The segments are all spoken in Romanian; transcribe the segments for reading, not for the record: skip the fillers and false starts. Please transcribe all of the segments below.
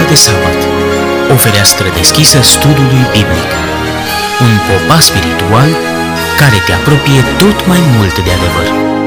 de sabat. O fereastră deschisă studiului biblic. Un popas spiritual care te apropie tot mai mult de adevăr.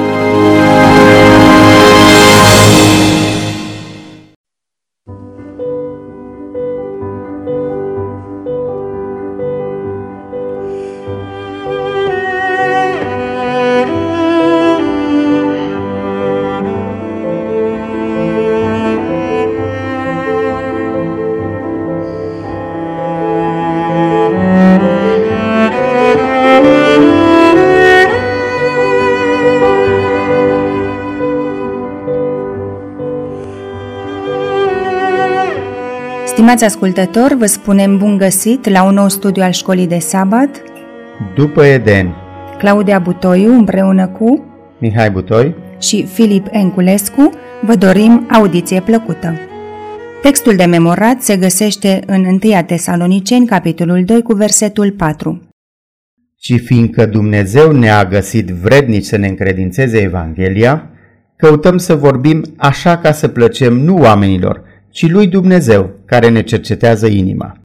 Stimați ascultători, vă spunem bun găsit la un nou studiu al Școlii de Sabat. După Eden, Claudia Butoiu împreună cu Mihai Butoi și Filip Enculescu vă dorim audiție plăcută. Textul de memorat se găsește în 1 Tesaloniceni, capitolul 2, cu versetul 4. Și fiindcă Dumnezeu ne-a găsit vrednici să ne încredințeze Evanghelia, căutăm să vorbim așa ca să plăcem nu oamenilor, ci lui Dumnezeu, care ne cercetează inima.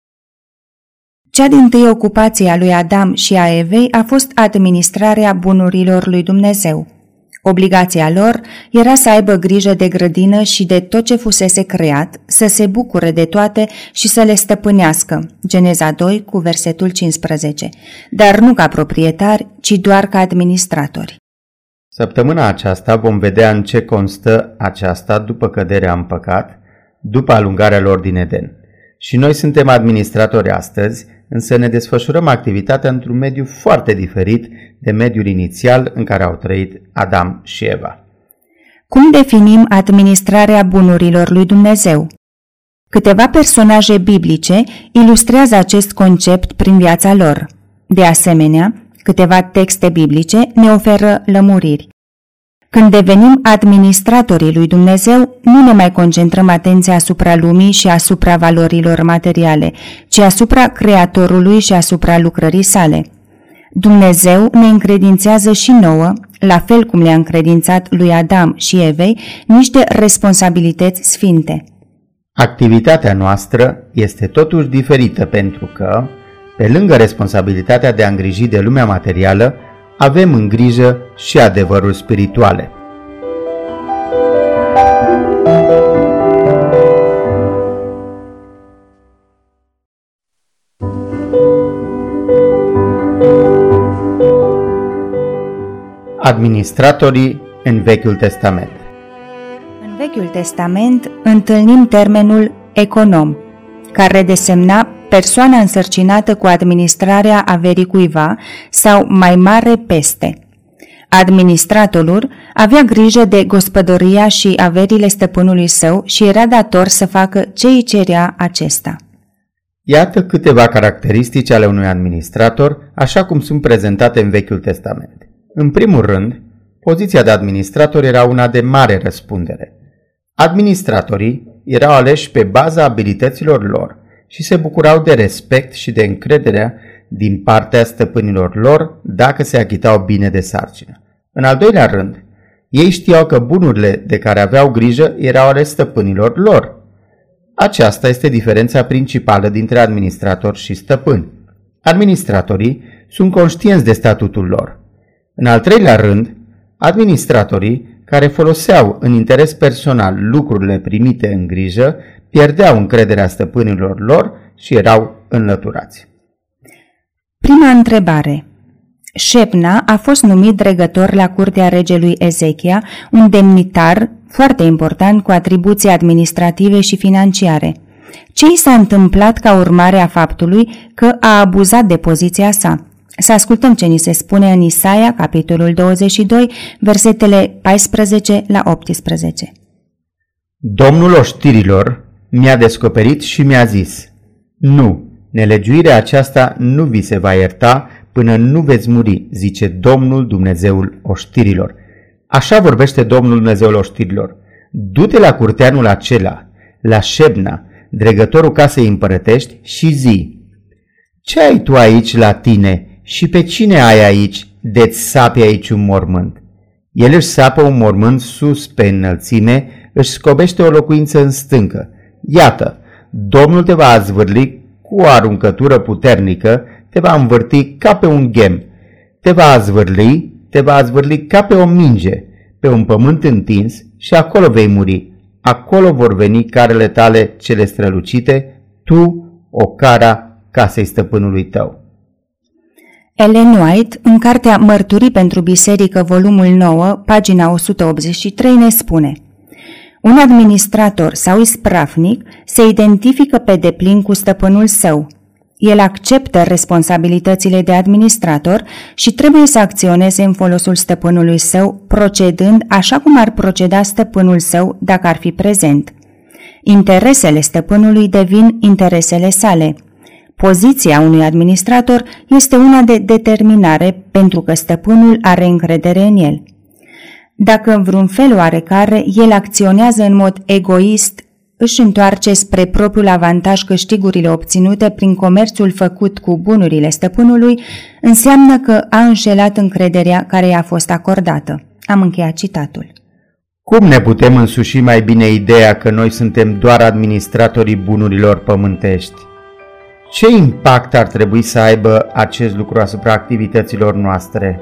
Cea dintâi ocupație a lui Adam și a Evei a fost administrarea bunurilor lui Dumnezeu. Obligația lor era să aibă grijă de grădină și de tot ce fusese creat, să se bucure de toate și să le stăpânească. Geneza 2 cu versetul 15. Dar nu ca proprietari, ci doar ca administratori. Săptămâna aceasta vom vedea în ce constă aceasta după căderea în păcat, după alungarea lor din Eden. Și noi suntem administratori astăzi, însă ne desfășurăm activitatea într-un mediu foarte diferit de mediul inițial în care au trăit Adam și Eva. Cum definim administrarea bunurilor lui Dumnezeu? Câteva personaje biblice ilustrează acest concept prin viața lor. De asemenea, câteva texte biblice ne oferă lămuriri. Când devenim administratorii lui Dumnezeu, nu ne mai concentrăm atenția asupra lumii și asupra valorilor materiale, ci asupra Creatorului și asupra lucrării sale. Dumnezeu ne încredințează și nouă, la fel cum le-a încredințat lui Adam și Evei, niște responsabilități sfinte. Activitatea noastră este totuși diferită pentru că, pe lângă responsabilitatea de a îngriji de lumea materială, avem în grijă și adevărul spirituale. Administratorii în Vechiul Testament. În Vechiul Testament întâlnim termenul econom, care desemna persoana însărcinată cu administrarea averii cuiva sau mai mare peste. Administratorul avea grijă de gospodăria și averile stăpânului său și era dator să facă ce îi cerea acesta. Iată câteva caracteristici ale unui administrator, așa cum sunt prezentate în Vechiul Testament. În primul rând, poziția de administrator era una de mare răspundere. Administratorii erau aleși pe baza abilităților lor și se bucurau de respect și de încredere din partea stăpânilor lor dacă se achitau bine de sarcină. În al doilea rând, ei știau că bunurile de care aveau grijă erau ale stăpânilor lor. Aceasta este diferența principală dintre administratori și stăpâni. Administratorii sunt conștienți de statutul lor. În al treilea rând, administratorii care foloseau în interes personal lucrurile primite în grijă pierdeau încrederea stăpânilor lor și erau înlăturați. Prima întrebare. Șebna a fost numit dregător la curtea regelui Ezechia, un demnitar foarte important cu atribuții administrative și financiare. Ce i s-a întâmplat ca urmare a faptului că a abuzat de poziția sa? Să ascultăm ce ni se spune în Isaia, capitolul 22, versetele 14 la 18. Domnul oștirilor mi-a descoperit și mi-a zis: nu, nelegiuirea aceasta nu vi se va ierta până nu veți muri, zice Domnul Dumnezeul oștirilor. Așa vorbește Domnul Dumnezeul oștirilor: du-te la curteanul acela, la Șebna, dregătorul casei împărătești, și zi: ce ai tu aici la tine și pe cine ai aici de-ți sapi aici un mormânt? El își sapă un mormânt sus pe înălțime, își scobește o locuință în stâncă. Iată, Domnul te va azvârli cu o aruncătură puternică, te va învârti ca pe un ghem, te va azvârli ca pe o minge, pe un pământ întins și acolo vei muri. Acolo vor veni carele tale cele strălucite, tu, o cara casei stăpânului tău. Ellen White, în cartea Mărturii pentru Biserică, volumul 9, pagina 183, ne spune: un administrator sau ispravnic se identifică pe deplin cu stăpânul său. El acceptă responsabilitățile de administrator și trebuie să acționeze în folosul stăpânului său, procedând așa cum ar proceda stăpânul său dacă ar fi prezent. Interesele stăpânului devin interesele sale. Poziția unui administrator este una de determinare pentru că stăpânul are încredere în el. Dacă în vreun fel oarecare el acționează în mod egoist, își întoarce spre propriul avantaj câștigurile obținute prin comerțul făcut cu bunurile stăpânului, înseamnă că a înșelat încrederea care i-a fost acordată. Am încheiat citatul. Cum ne putem însuși mai bine ideea că noi suntem doar administratorii bunurilor pământești? Ce impact ar trebui să aibă acest lucru asupra activităților noastre?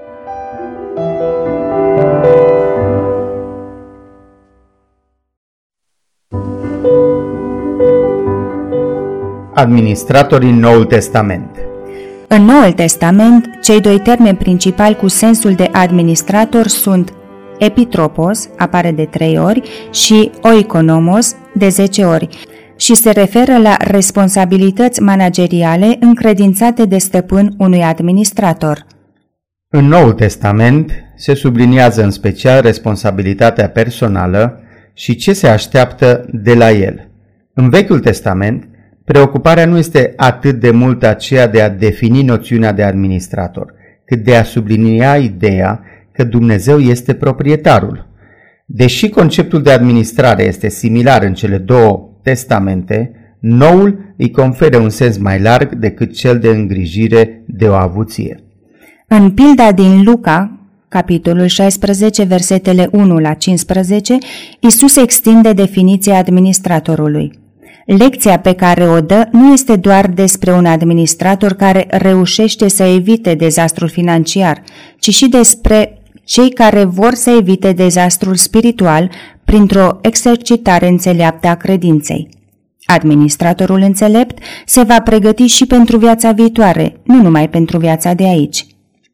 Administratorii în Noul Testament. În Noul Testament, cei doi termeni principali cu sensul de administrator sunt epitropos, apare de 3 ori, și oikonomos, de 10 ori, și se referă la responsabilități manageriale încredințate de stăpân unui administrator. În Noul Testament se subliniază în special responsabilitatea personală și ce se așteaptă de la el. În Vechiul Testament, preocuparea nu este atât de mult aceea de a defini noțiunea de administrator, cât de a sublinia ideea că Dumnezeu este proprietarul. Deși conceptul de administrare este similar în cele două testamente, Noul îi conferă un sens mai larg decât cel de îngrijire de o avuție. În pilda din Luca, capitolul 16, versetele 1 la 15, Iisus extinde definiția administratorului. Lecția pe care o dă nu este doar despre un administrator care reușește să evite dezastrul financiar, ci și despre cei care vor să evite dezastrul spiritual printr-o exercitare înțeleaptă a credinței. Administratorul înțelept se va pregăti și pentru viața viitoare, nu numai pentru viața de aici.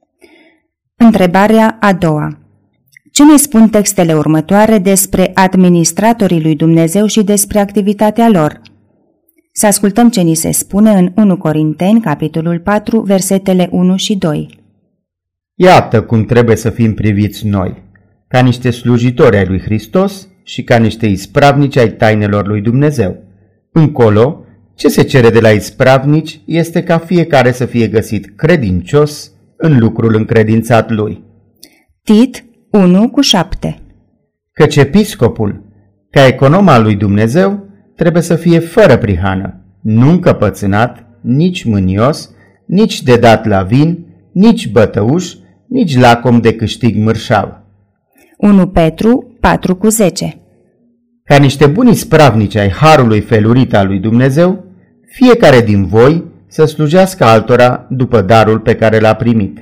Întrebarea a doua. Ce ne spun textele următoare despre administratorii lui Dumnezeu și despre activitatea lor? Să ascultăm ce ni se spune în 1 Corinteni, capitolul 4, versetele 1 și 2. Iată cum trebuie să fim priviți noi, ca niște slujitori ai lui Hristos și ca niște ispravnici ai tainelor lui Dumnezeu. Încolo, ce se cere de la ispravnici este ca fiecare să fie găsit credincios în lucrul încredințat lui. Tit 1:7. Căci episcopul, ca econom al lui Dumnezeu, trebuie să fie fără prihană, nu încăpățânat, nici mânios, nici de dat la vin, nici bătăuș, nici lacom de câștig mărșav. 1 Petru 4:10. Ca niște buni ispravnici ai harului felurit al lui Dumnezeu, fiecare din voi să slujească altora după darul pe care l-a primit.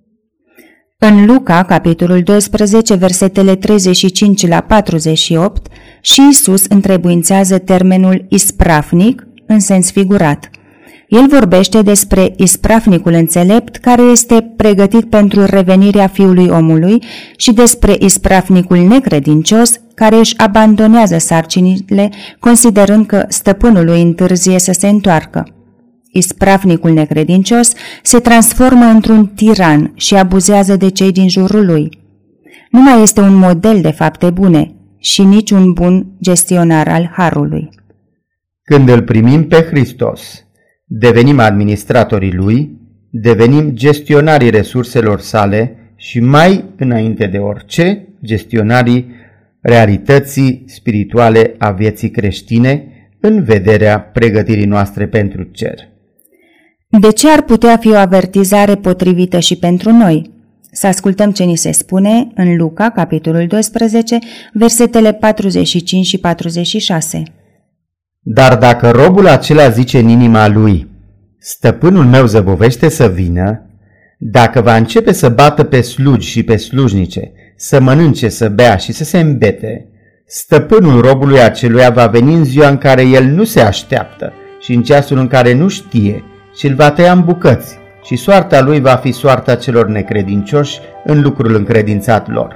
În Luca, capitolul 12, versetele 35 la 48, și Iisus întrebuințează termenul ispravnic în sens figurat. El vorbește despre ispravnicul înțelept care este pregătit pentru revenirea Fiului Omului și despre ispravnicul necredincios care își abandonează sarcinile considerând că stăpânul îi întârzie să se întoarcă. Ispravnicul necredincios se transformă într-un tiran și abuzează de cei din jurul lui. Nu mai este un model de fapte bune și nici un bun gestionar al harului. Când îl primim pe Hristos, devenim administratorii lui, devenim gestionarii resurselor sale și mai înainte de orice, gestionarii realității spirituale a vieții creștine în vederea pregătirii noastre pentru cer. De ce ar putea fi o avertizare potrivită și pentru noi? Să ascultăm ce ni se spune în Luca, capitolul 12, versetele 45 și 46. Dar dacă robul acela zice în inima lui, stăpânul meu zăbovește să vină, dacă va începe să bată pe slugi și pe slujnice, să mănânce, să bea și să se îmbete, stăpânul robului aceluia va veni în ziua în care el nu se așteaptă și în ceasul în care nu știe și îl va tăia în bucăți și soarta lui va fi soarta celor necredincioși în lucrul încredințat lor.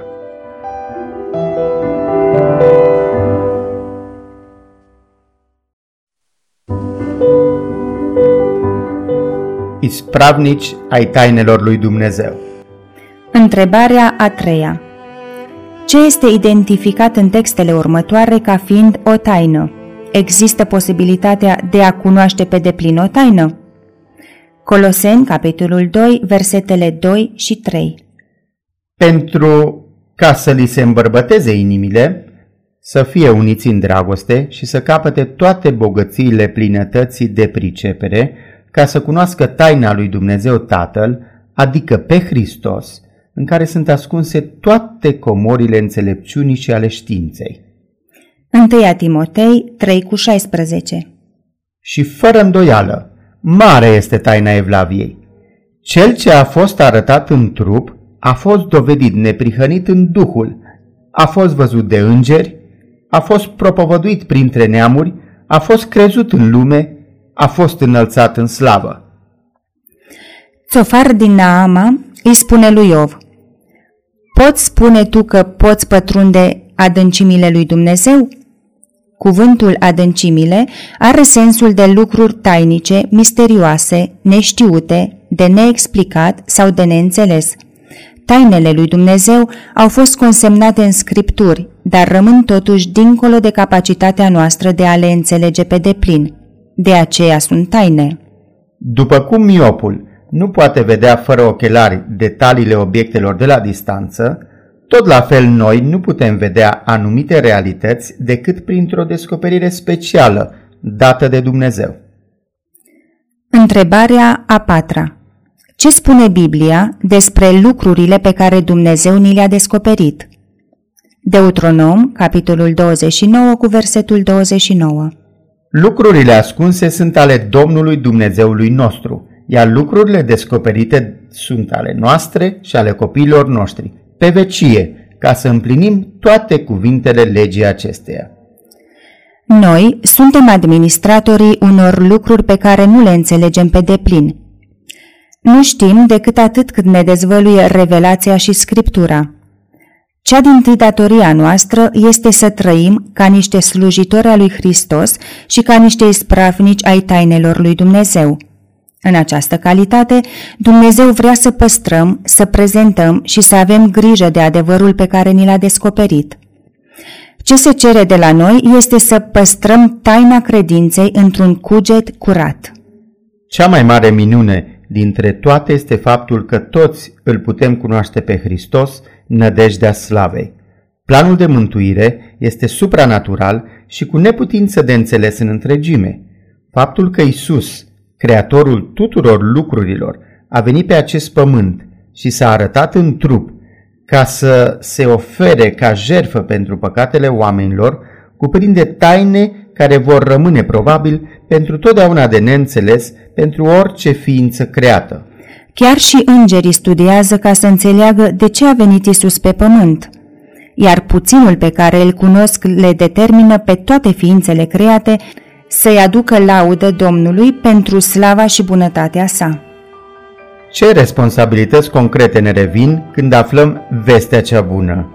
Ispravnici ai tainelor lui Dumnezeu. Întrebarea a treia. Ce este identificat în textele următoare ca fiind o taină? Există posibilitatea de a cunoaște pe deplin o taină? Coloseni, capitolul 2, versetele 2 și 3. Pentru ca să li se îmbărbăteze inimile, să fie uniți în dragoste și să capăte toate bogățiile plinătății de pricepere, ca să cunoască taina lui Dumnezeu Tatăl, adică pe Hristos, în care sunt ascunse toate comorile înțelepciunii și ale științei. 1 Timotei 3,16. Și fără îndoială, mare este taina Evlaviei. Cel ce a fost arătat în trup a fost dovedit neprihănit în Duhul, a fost văzut de îngeri, a fost propovăduit printre neamuri, a fost crezut în lume, a fost înălțat în slavă. Țofar din Naama îi spune lui Iov: poți spune tu că poți pătrunde adâncimile lui Dumnezeu? Cuvântul adâncimile are sensul de lucruri tainice, misterioase, neștiute, de neexplicat sau de neînțeles. Tainele lui Dumnezeu au fost consemnate în Scripturi, dar rămân totuși dincolo de capacitatea noastră de a le înțelege pe deplin. De aceea sunt taine. După cum miopul nu poate vedea fără ochelari detaliile obiectelor de la distanță, tot la fel noi nu putem vedea anumite realități decât printr-o descoperire specială dată de Dumnezeu. Întrebarea a patra. Ce spune Biblia despre lucrurile pe care Dumnezeu ni le-a descoperit? Deuteronom, capitolul 29, cu versetul 29. Lucrurile ascunse sunt ale Domnului Dumnezeului nostru, iar lucrurile descoperite sunt ale noastre și ale copiilor noștri, pe vecie, ca să împlinim toate cuvintele legii acesteia. Noi suntem administratorii unor lucruri pe care nu le înțelegem pe deplin. Nu știm decât atât cât ne dezvăluie revelația și Scriptura. Cea dintâi datoria noastră este să trăim ca niște slujitori ai lui Hristos și ca niște ispravnici ai tainelor lui Dumnezeu. În această calitate, Dumnezeu vrea să păstrăm, să prezentăm și să avem grijă de adevărul pe care ni l-a descoperit. Ce se cere de la noi este să păstrăm taina credinței într-un cuget curat. Cea mai mare minune dintre toate este faptul că toți îl putem cunoaște pe Hristos, nădejdea slavei. Planul de mântuire este supranatural și cu neputință de înțeles în întregime. Faptul că Isus, Creatorul tuturor lucrurilor, a venit pe acest pământ și s-a arătat în trup ca să se ofere ca jertfă pentru păcatele oamenilor, cuprinde taine care vor rămâne probabil pentru totdeauna de neînțeles pentru orice ființă creată. Chiar și îngerii studiază ca să înțeleagă de ce a venit Isus pe pământ, iar puținul pe care îl cunosc le determină pe toate ființele create să-i aducă laudă Domnului pentru slava și bunătatea sa. Ce responsabilități concrete ne revin când aflăm vestea cea bună?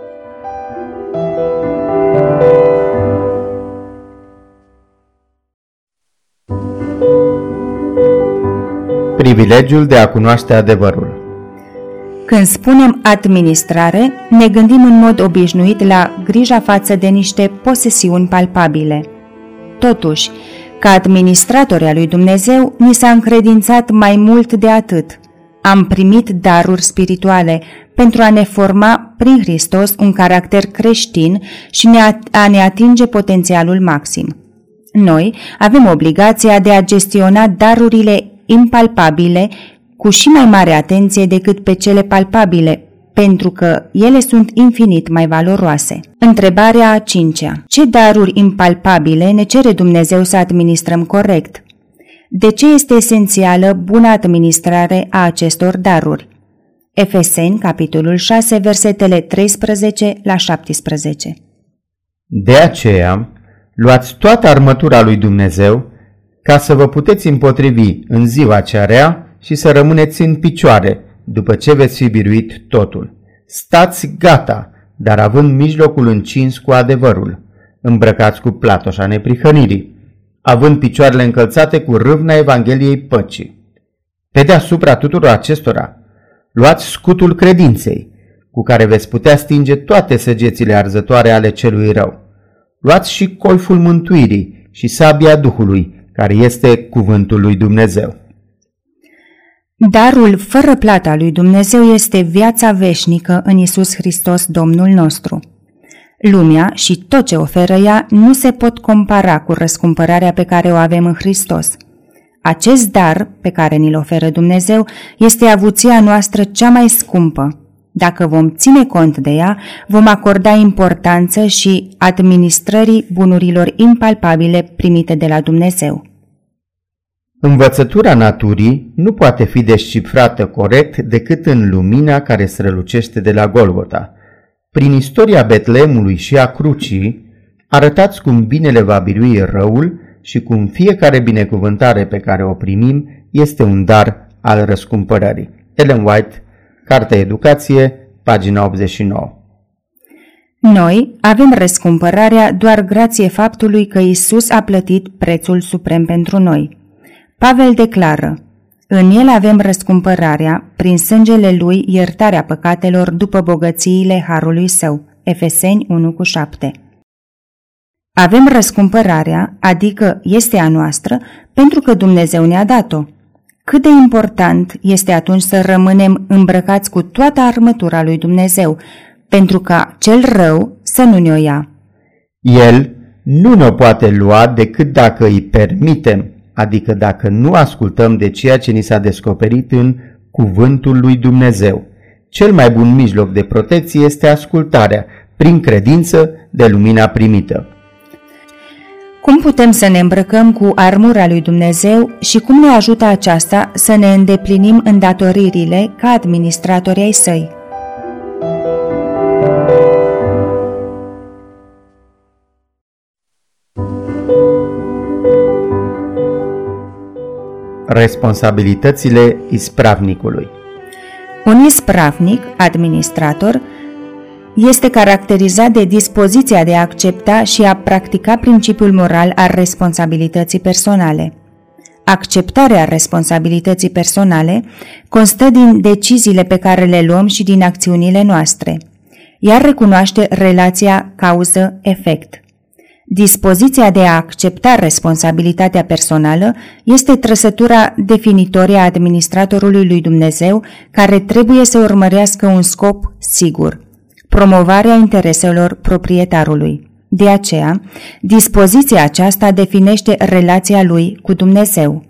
Privilegiul de a cunoaște adevărul. Când spunem administrare, ne gândim în mod obișnuit la grija față de niște posesiuni palpabile. Totuși, ca administratori al lui Dumnezeu, ni s-a încredințat mai mult de atât. Am primit daruri spirituale pentru a ne forma prin Hristos un caracter creștin și a ne atinge potențialul maxim. Noi avem obligația de a gestiona darurile impalpabile cu și mai mare atenție decât pe cele palpabile, pentru că ele sunt infinit mai valoroase. Întrebarea a cincea. Ce daruri impalpabile ne cere Dumnezeu să administrăm corect? De ce este esențială bună administrare a acestor daruri? Efeseni, capitolul 6, versetele 13 la 17. De aceea, luați toată armătura lui Dumnezeu ca să vă puteți împotrivi în ziua cea rea și să rămâneți în picioare după ce veți fi biruit totul. Stați gata, dar având mijlocul încins cu adevărul, îmbrăcați cu platoșa neprihănirii, având picioarele încălțate cu râvna Evangheliei păcii. Pe deasupra tuturor acestora, luați scutul credinței, cu care veți putea stinge toate săgețile arzătoare ale celui rău. Luați și coiful mântuirii și sabia Duhului, care este cuvântul lui Dumnezeu. Darul fără plată al lui Dumnezeu este viața veșnică în Iisus Hristos, Domnul nostru. Lumea și tot ce oferă ea nu se pot compara cu răscumpărarea pe care o avem în Hristos. Acest dar pe care ni-l oferă Dumnezeu este avuția noastră cea mai scumpă. Dacă vom ține cont de ea, vom acorda importanță și administrării bunurilor impalpabile primite de la Dumnezeu. Învățătura naturii nu poate fi descifrată corect decât în lumina care strălucește de la Golgota. Prin istoria Betleemului și a crucii, arătați cum binele va birui răul și cum fiecare binecuvântare pe care o primim este un dar al răscumpărării. Ellen White, Cartea Educație, pagina 89. Noi avem răscumpărarea doar grație faptului că Iisus a plătit prețul suprem pentru noi. Pavel declară: în el avem răscumpărarea, prin sângele lui iertarea păcatelor după bogățiile harului său. Efeseni 1:7. Avem răscumpărarea, adică este a noastră, pentru că Dumnezeu ne-a dat-o. Cât de important este atunci să rămânem îmbrăcați cu toată armătura lui Dumnezeu, pentru ca cel rău să nu ne-o ia. El nu ne-o poate lua decât dacă îi permitem, adică dacă nu ascultăm de ceea ce ni s-a descoperit în cuvântul lui Dumnezeu. Cel mai bun mijloc de protecție este ascultarea, prin credință, de lumina primită. Cum putem să ne îmbrăcăm cu armura lui Dumnezeu și cum ne ajută aceasta să ne îndeplinim îndatoririle ca administratori ai săi? Responsabilitățile ispravnicului. Un ispravnic, administrator, este caracterizat de dispoziția de a accepta și a practica principiul moral al responsabilității personale. Acceptarea responsabilității personale constă din deciziile pe care le luăm și din acțiunile noastre. Ea recunoaște relația cauză-efect. Dispoziția de a accepta responsabilitatea personală este trăsătura definitorie a administratorului lui Dumnezeu, care trebuie să urmărească un scop sigur: promovarea intereselor proprietarului. De aceea, dispoziția aceasta definește relația lui cu Dumnezeu.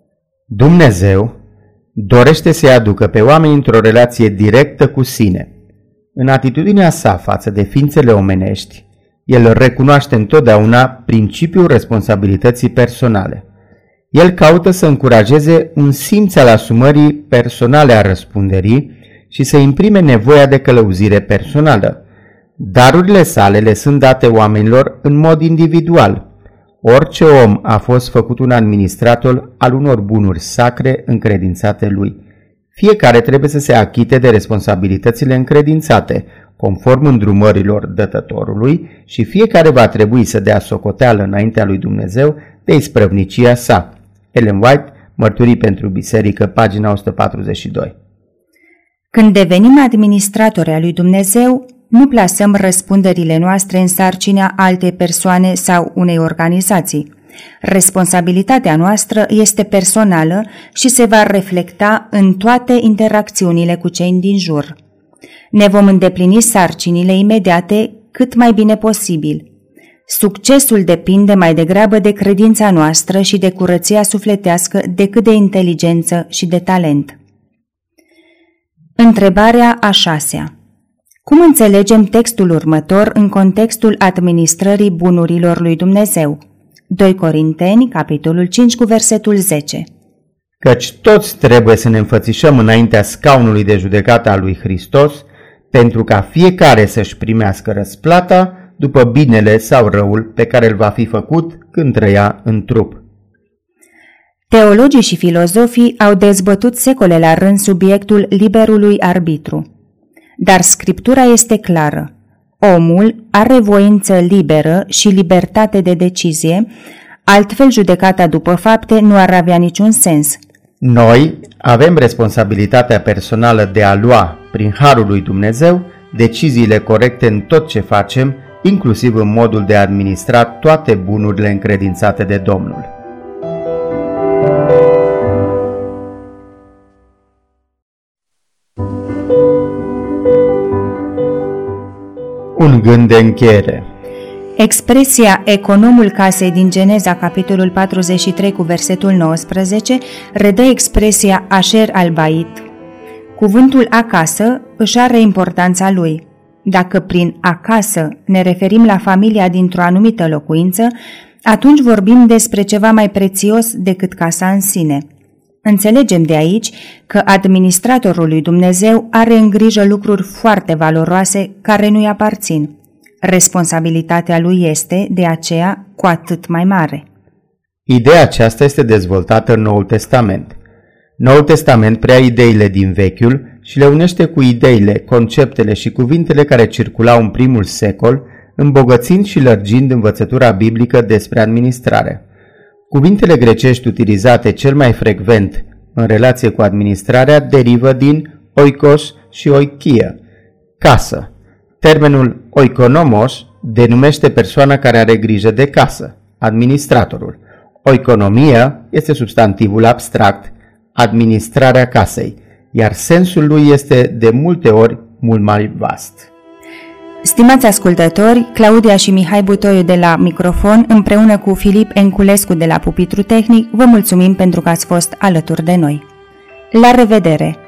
Dumnezeu dorește să-i aducă pe oameni într-o relație directă cu sine. În atitudinea sa față de ființele omenești, el recunoaște întotdeauna principiul responsabilității personale. El caută să încurajeze un simț al asumării personale a răspunderii și să imprime nevoia de călăuzire personală. Darurile sale le sunt date oamenilor în mod individual. Orice om a fost făcut un administrator al unor bunuri sacre încredințate lui. Fiecare trebuie să se achite de responsabilitățile încredințate, conform îndrumărilor dătătorului, și fiecare va trebui să dea socoteală înaintea lui Dumnezeu de isprăvnicia sa. Ellen White, Mărturii pentru Biserică, pagina 142. Când devenim administratori ai lui Dumnezeu, nu plasăm răspunderile noastre în sarcina altei persoane sau unei organizații. Responsabilitatea noastră este personală și se va reflecta în toate interacțiunile cu cei din jur. Ne vom îndeplini sarcinile imediate cât mai bine posibil. Succesul depinde mai degrabă de credința noastră și de curăția sufletească decât de inteligență și de talent. Întrebarea a 6-a. Cum înțelegem textul următor în contextul administrării bunurilor lui Dumnezeu? 2 Corinteni, capitolul 5, cu versetul 10. Căci toți trebuie să ne înfățișăm înaintea scaunului de judecată al lui Hristos, pentru ca fiecare să-și primească răsplata după binele sau răul pe care îl va fi făcut când trăia în trup. Teologii și filozofii au dezbătut secole la rând subiectul liberului arbitru. Dar Scriptura este clară. Omul are voință liberă și libertate de decizie, altfel judecata după fapte nu ar avea niciun sens. Noi avem responsabilitatea personală de a lua, prin harul lui Dumnezeu, deciziile corecte în tot ce facem, inclusiv în modul de a administra toate bunurile încredințate de Domnul. Un gând de încheiere. Expresia economul casei din Geneza, capitolul 43 cu versetul 19, redă expresia Asher al-Bait. Cuvântul acasă își are importanța lui. Dacă prin acasă ne referim la familia dintr-o anumită locuință, atunci vorbim despre ceva mai prețios decât casa în sine. Înțelegem de aici că administratorul lui Dumnezeu are în grijă lucruri foarte valoroase care nu-i aparțin. Responsabilitatea lui este, de aceea, cu atât mai mare. Ideea aceasta este dezvoltată în Noul Testament. Noul Testament preia ideile din Vechiul și le unește cu ideile, conceptele și cuvintele care circulau în primul secol, îmbogățind și lărgind învățătura biblică despre administrare. Cuvintele grecești utilizate cel mai frecvent în relație cu administrarea derivă din oikos și oikia, casă. Termenul oikonomos denumește persoana care are grijă de casă, administratorul. Oikonomia este substantivul abstract, administrarea casei, iar sensul lui este de multe ori mult mai vast. Stimați ascultători, Claudia și Mihai Butoiu de la microfon, împreună cu Filip Enculescu de la Pupitru Tehnic, vă mulțumim pentru că ați fost alături de noi. La revedere!